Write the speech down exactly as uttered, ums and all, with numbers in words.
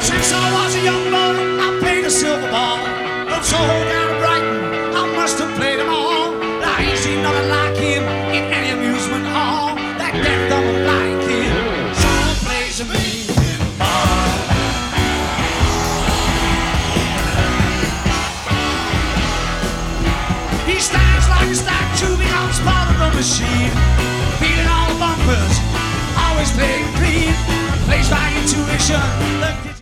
Since I was a young boy, I played a silver ball. I'm so